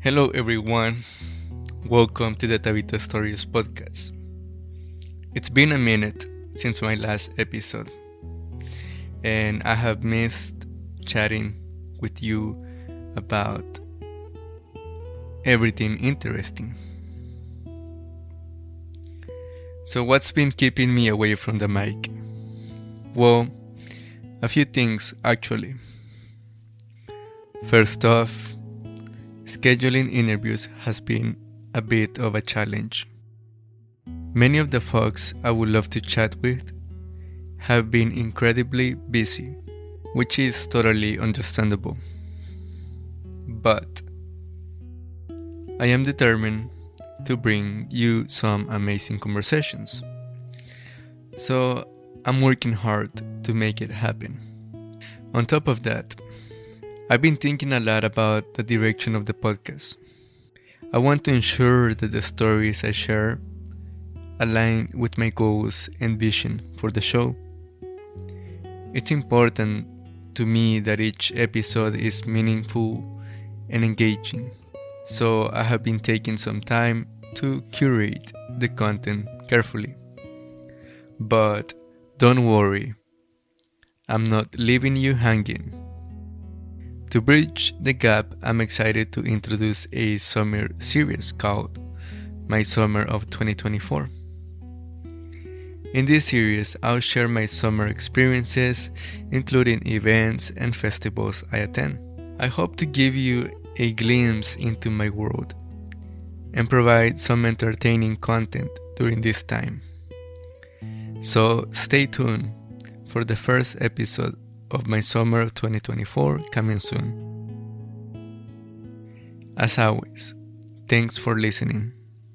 Hello, everyone. Welcome to the Tabita Stories podcast. It's been a minute since my last episode, and I have missed chatting with you about everything interesting. So, what's been keeping me away from the mic? Well, a few things actually. First off, scheduling interviews has been a bit of a challenge. Many of the folks I would love to chat with have been incredibly busy, which is totally understandable. But I am determined to bring you some amazing conversations. So I'm working hard to make it happen. On top of that, I've been thinking a lot about the direction of the podcast. I want to ensure that the stories I share align with my goals and vision for the show. It's important to me that each episode is meaningful and engaging, so I have been taking some time to curate the content carefully. But don't worry, I'm not leaving you hanging. To bridge the gap, I'm excited to introduce a summer series called My Summer of 2024. In this series, I'll share my summer experiences, including events and festivals I attend. I hope to give you a glimpse into my world and provide some entertaining content during this time. So stay tuned for the first episode of My Summer of 2024 coming soon. As always, thanks for listening.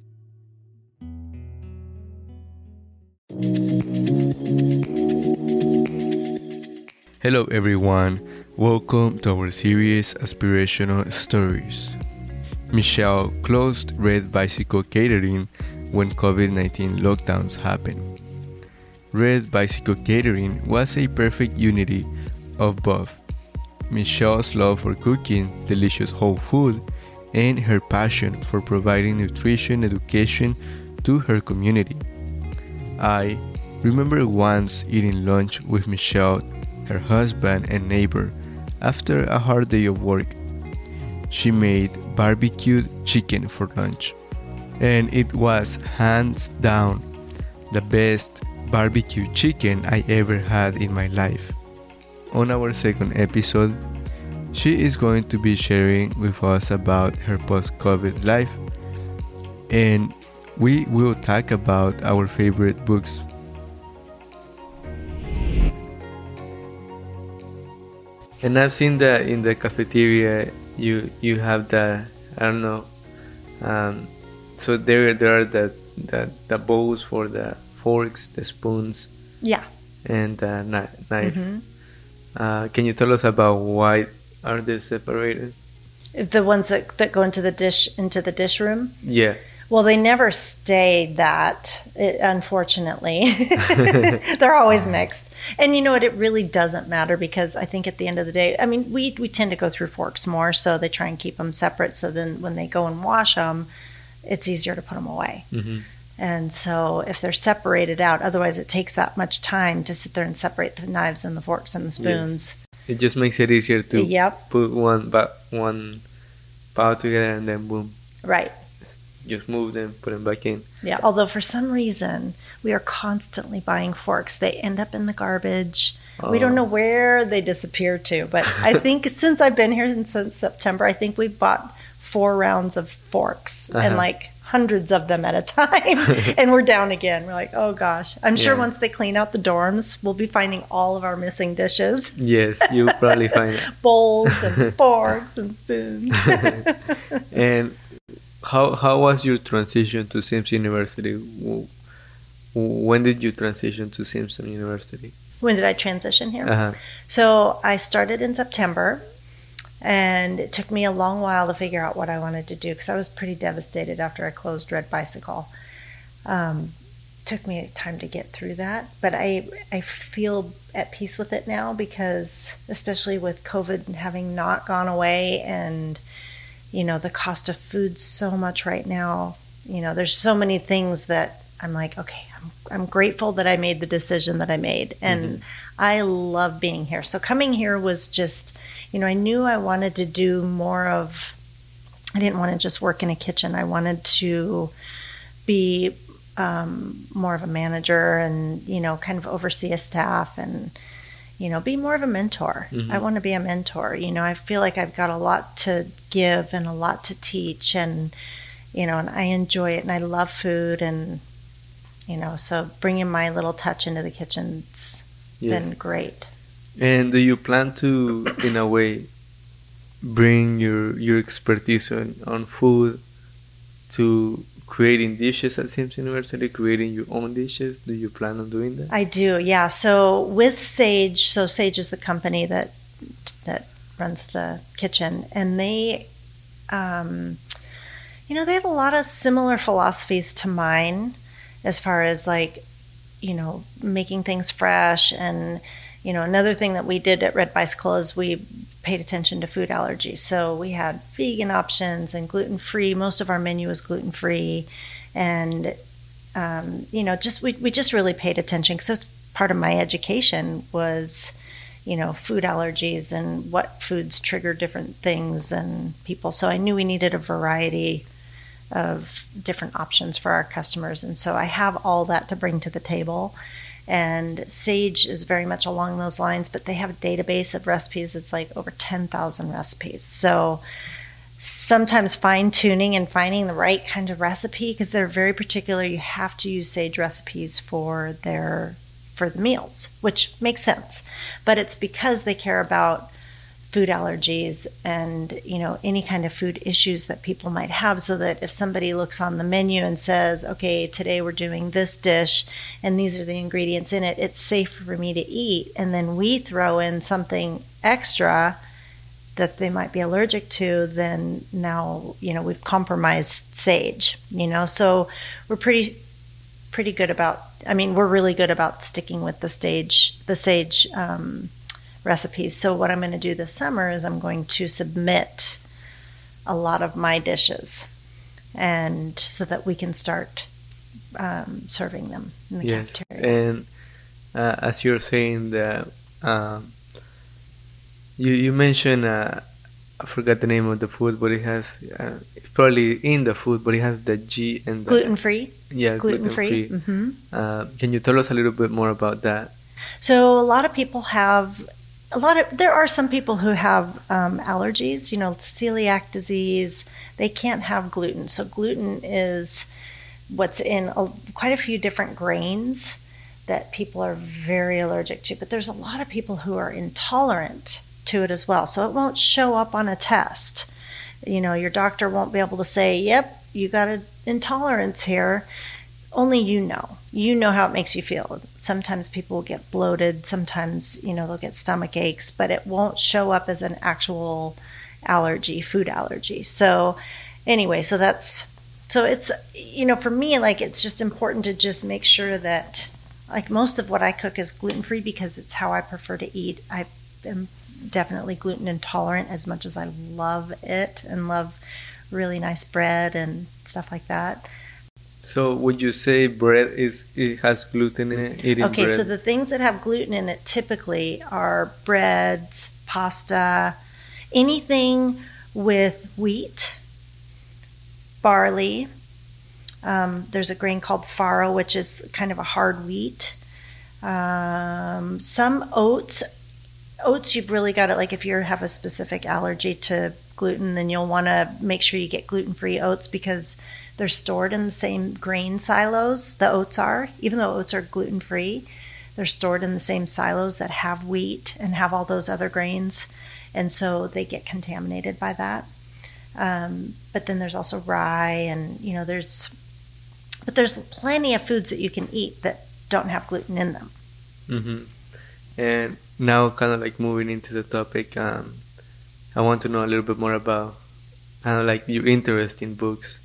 Hello everyone, welcome to our series Aspirational Stories. Michelle closed Red Bicycle Catering when COVID-19 lockdowns happened. Red Bicycle Catering was a perfect unity of both Michelle's love for cooking delicious whole food and her passion for providing nutrition education to her community. I remember once eating lunch with Michelle, her husband and neighbor, after a hard day of work. She made barbecued chicken for lunch, and it was hands down the best barbecue chicken I ever had in my life. On our second episode, she is going to be sharing with us about her post-COVID life, and we will talk about our favorite books. And I've seen that in the cafeteria you have the, I don't know, so there are the bowls for the forks, the spoons, Yeah. and the knife. Mm-hmm. Can you tell us about why are they separated? The ones that go into the dish room. Yeah. Well, they never stay that, unfortunately. They're always mixed. And you know what? It really doesn't matter because I think at the end of the day, I mean, we tend to go through forks more, so they try and keep them separate. So then when they go and wash them, it's easier to put them away. Mm-hmm. And so if they're separated out, otherwise it takes that much time to sit there and separate the knives and the forks and the spoons. Yeah. It just makes it easier to Yep. put one pile together and then boom, Right. just move them, put them back in. Yeah, although for some reason we are constantly buying forks. They end up in the garbage. We don't know where they disappear to, but I think since I've been here since September, I think we've bought 4 rounds of forks and like hundreds of them at a time, and we're down again. We're like, oh gosh. I'm sure once they clean out the dorms, we'll be finding all of our missing dishes. Yes, you'll probably find it. Bowls and forks and spoons. And how was your transition to Sims University? When did you transition to Simpson University? When did I transition here? So I started in September, and it took me a long while to figure out what I wanted to do because I was pretty devastated after I closed Red Bicycle. Took me time to get through that, but I feel at peace with it now because, especially with COVID having not gone away and the cost of food so much right now. There's so many things that I'm like, okay, I'm grateful that I made the decision that I made. And I love being here. So coming here was just, I knew I wanted to do more of, I didn't want to just work in a kitchen. I wanted to be more of a manager and, kind of oversee a staff and, be more of a mentor. I want to be a mentor. I feel like I've got a lot to give and a lot to teach, and, and I enjoy it, and I love food, and, so bringing my little touch into the kitchen's been great. And do you plan to, in a way, bring your expertise on food to creating dishes at Sims University, creating your own dishes? Do you plan on doing that? I do, yeah. So with Sage, Sage is the company that runs the kitchen, and they, they have a lot of similar philosophies to mine as far as like, making things fresh. And, another thing that we did at Red Bicycle is we paid attention to food allergies. So we had vegan options and gluten-free. Most of our menu was gluten-free. And, we just really paid attention, because that's part of my education was, food allergies and what foods trigger different things and people. So I knew we needed a variety of different options for our customers. And so I have all that to bring to the table. And Sage is very much along those lines, but they have a database of recipes. It's like over 10,000 recipes. So sometimes fine-tuning and finding the right kind of recipe, because they're very particular. You have to use Sage recipes for the meals, which makes sense. But it's because they care about food allergies and, any kind of food issues that people might have, so that if somebody looks on the menu and says, okay, today we're doing this dish and these are the ingredients in it, it's safe for me to eat. And then we throw in something extra that they might be allergic to, then now, we've compromised Sage, so we're pretty good about, we're really good about sticking with the Sage recipes. So what I'm going to do this summer is I'm going to submit a lot of my dishes, and so that we can start serving them in the cafeteria. And as you're saying that, you mentioned, I forgot the name of the food, but it has, it's probably in the food, but it has the G and the... Gluten-free? Yeah, gluten-free. Can you tell us a little bit more about that? So a lot of people there are some people who have allergies, celiac disease. They can't have gluten. So gluten is what's in quite a few different grains that people are very allergic to. But there's a lot of people who are intolerant to it as well. So it won't show up on a test. Your doctor won't be able to say, yep, you got an intolerance here. Only you know how it makes you feel. Sometimes people will get bloated. Sometimes, they'll get stomach aches, but it won't show up as an actual allergy, food allergy. So anyway, so it's, for me, like, it's just important to just make sure that, like, most of what I cook is gluten-free because it's how I prefer to eat. I am definitely gluten intolerant, as much as I love it and love really nice bread and stuff like that. So would you say it has gluten in it? Okay, so the things that have gluten in it typically are breads, pasta, anything with wheat, barley. There's a grain called farro, which is kind of a hard wheat. Some oats. Oats, you've really got it. Like, if you have a specific allergy to gluten, then you'll want to make sure you get gluten-free oats, because they're stored in the same grain silos the oats are. Even though oats are gluten-free, they're stored in the same silos that have wheat and have all those other grains, and so they get contaminated by that. But then there's also rye, and there's plenty of foods that you can eat that don't have gluten in them. Mm-hmm. And now, kind of like moving into the topic, I want to know a little bit more about kind of like your interest in books.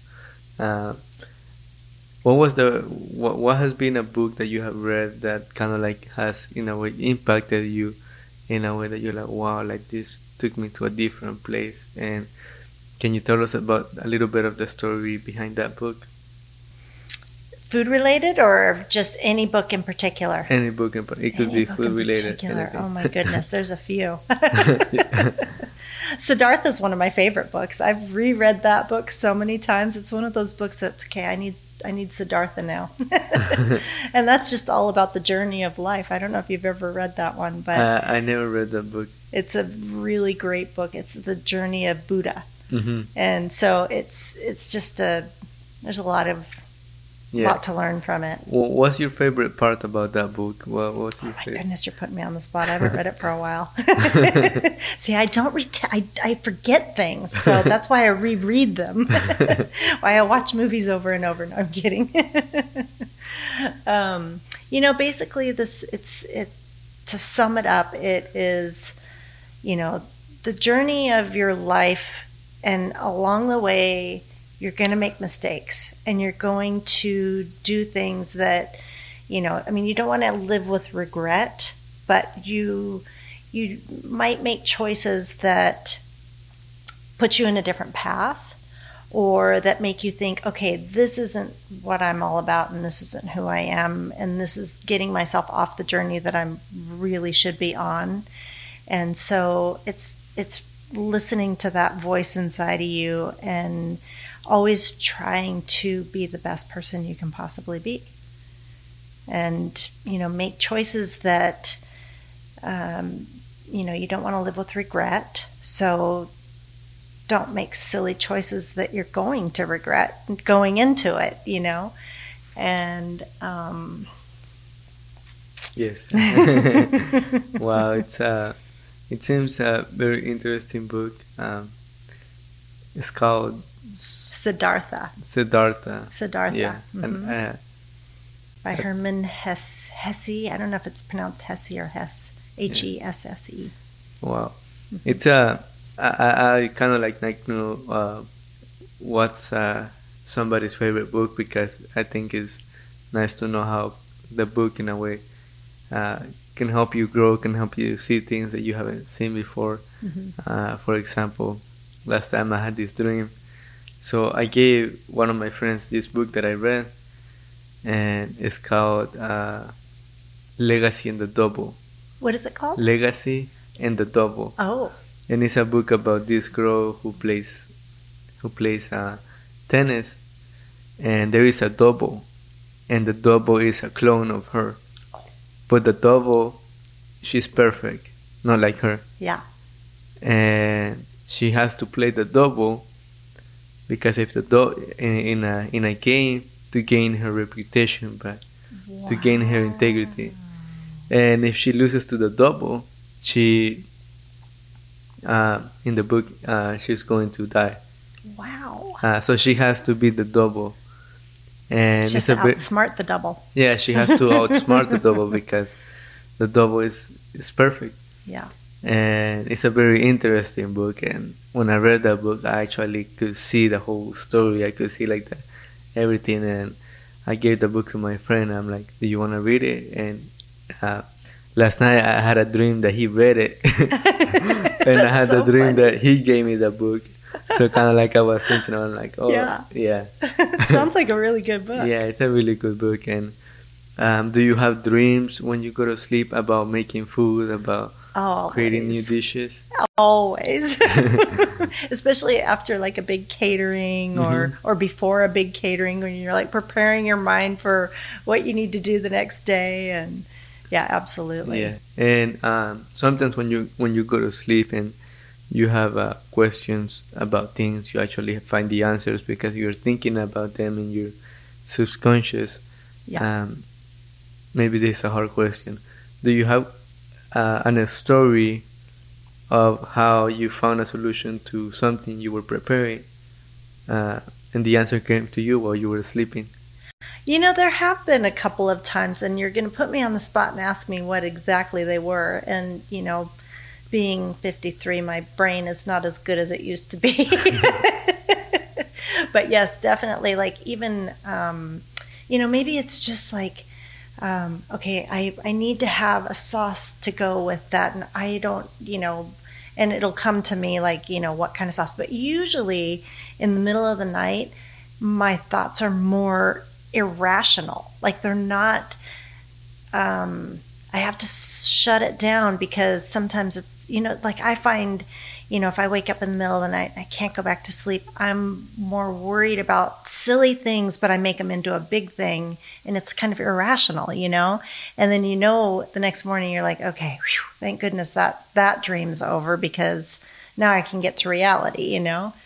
What has been a book that you have read that kind of like has, in a way, impacted you in a way that you're like, wow, like this took me to a different place? And Can you tell us about a little bit of the story behind that book? Food related or just any book in particular? Any book in particular. It could be food related. Oh my goodness, there's a few. Siddhartha is one of my favorite books. I've reread that book so many times. It's one of those books that's okay. I need Siddhartha now, and that's just all about the journey of life. I don't know if you've ever read that one, but I never read that book. It's a really great book. It's the journey of Buddha, and so it's just there's a lot to learn from it. What's your favorite part about that book? What's your favorite? Goodness, you're putting me on the spot. I haven't read it for a while. See, I don't I forget things, so that's why I reread them. Why I watch movies over and over. No, I'm kidding. Basically, to sum it up, it is, the journey of your life, and along the way, you're going to make mistakes, and you're going to do things that, you don't want to live with regret, but you might make choices that put you in a different path, or that make you think, okay, this isn't what I'm all about, and this isn't who I am, and this is getting myself off the journey that I really should be on. And so it's listening to that voice inside of you and always trying to be the best person you can possibly be, and make choices that you don't want to live with regret. So don't make silly choices that you're going to regret going into it, and yes. Wow, it seems a very interesting book. It's called Siddhartha. Yeah. And, by Hermann Hesse. I don't know if it's pronounced Hesse or Hesse. Hesse. Wow. It's I kind of like to know what's somebody's favorite book, because I think it's nice to know how the book in a way can help you grow, can help you see things that you haven't seen before. For example, last time I had this dream. So I gave one of my friends this book that I read, and it's called Legacy and the Double. What is it called? Legacy and the Double. Oh. And it's a book about this girl who plays tennis, and there is a double, and the double is a clone of her. But the double, she's perfect, not like her. Yeah. And she has to play the double, because if in a game, to gain her reputation back, to gain her integrity. And if she loses to the double, she in the book she's going to die. Wow. So she has to be the double, and she has to outsmart the double. Yeah, she has to outsmart the double, because the double is perfect. Yeah. And it's a very interesting book, and when I read that book, I actually could see the whole story. I could see everything, and I gave the book to my friend. I'm like, do you want to read it? And last night I had a dream that he read it, and I had a dream that he gave me the book. So kind of like I was thinking, I'm like, oh yeah. Sounds like a really good book. Yeah, it's a really good book. And do you have dreams when you go to sleep about making food, about creating new dishes? Always. Especially after like a big catering or before a big catering, when you're like preparing your mind for what you need to do the next day. And yeah, absolutely. Yeah. And sometimes when you go to sleep and you have questions about things, you actually find the answers because you're thinking about them in your subconscious. Yeah. Maybe this is a hard question. Do you have a story of how you found a solution to something you were preparing, and the answer came to you while you were sleeping? There have been a couple of times, and you're going to put me on the spot and ask me what exactly they were. And, being 53, my brain is not as good as it used to be. But yes, definitely, like even, maybe it's just like, okay, I need to have a sauce to go with that. And I don't, and it'll come to me like, what kind of sauce. But usually in the middle of the night, my thoughts are more irrational. Like they're not, I have to shut it down because sometimes it's, like I find, if I wake up in the middle of the night and I can't go back to sleep, I'm more worried about silly things, but I make them into a big thing and it's kind of irrational, And then, the next morning you're like, okay, whew, thank goodness that dream's over because now I can get to reality,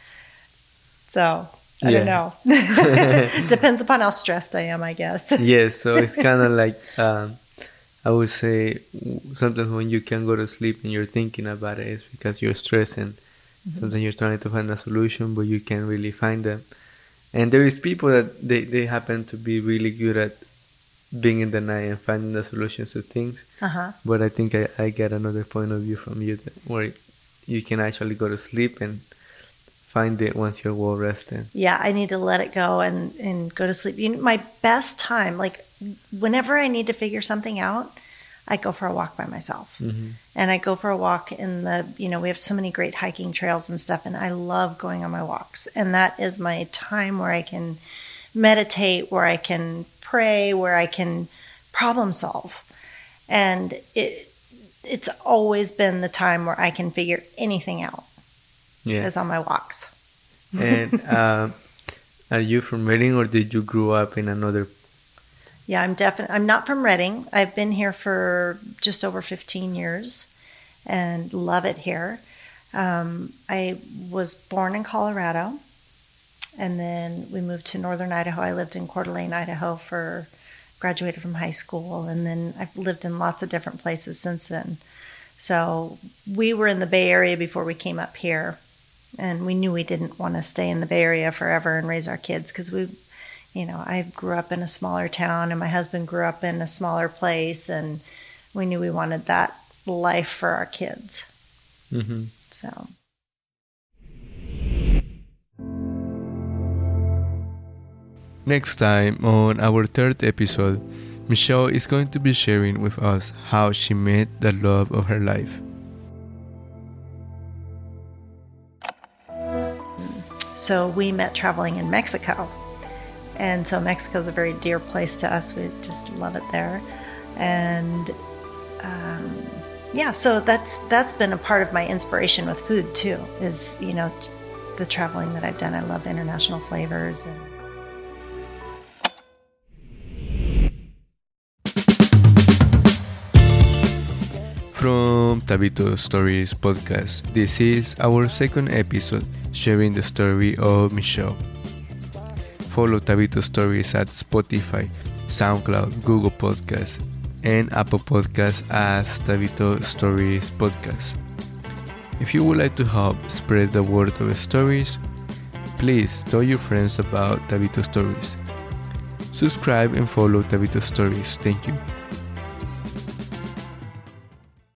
So I don't know. Depends upon how stressed I am, I guess. Yeah, so it's kind of like, I would say sometimes when you can go to sleep and you're thinking about it, it's because you're stressed and sometimes you're trying to find a solution, but you can't really find them. And there is people that they happen to be really good at being in the night and finding the solutions to things. But I think I get another point of view from you where you can actually go to sleep and find it once you're well rested. Yeah, I need to let it go and go to sleep. My best time, like whenever I need to figure something out, I go for a walk by myself. And I go for a walk in we have so many great hiking trails and stuff, and I love going on my walks. And that is my time where I can meditate, where I can pray, where I can problem solve. And it's always been the time where I can figure anything out. Is on my walks. And are you from Redding or did you grow up in another? Yeah, I'm not from Redding. I've been here for just over 15 years and love it here. I was born in Colorado and then we moved to northern Idaho. I lived in Coeur d'Alene, Idaho graduated from high school, and then I've lived in lots of different places since then. So we were in the Bay Area before we came up here. And we knew we didn't want to stay in the Bay Area forever and raise our kids because I grew up in a smaller town and my husband grew up in a smaller place, and we knew we wanted that life for our kids. So. Next time on our third episode, Michelle is going to be sharing with us how she met the love of her life. So we met traveling in Mexico. And so Mexico is a very dear place to us. We just love it there. And so that's been a part of my inspiration with food too, is, the traveling that I've done. I love international flavors. From Tabito Stories podcast, this is our second episode sharing the story of Michelle. Follow Tabito Stories at Spotify, SoundCloud, Google Podcasts, and Apple Podcasts as Tabito Stories Podcast. If you would like to help spread the word of stories, please tell your friends about Tabito Stories. Subscribe and follow Tabito Stories. Thank you.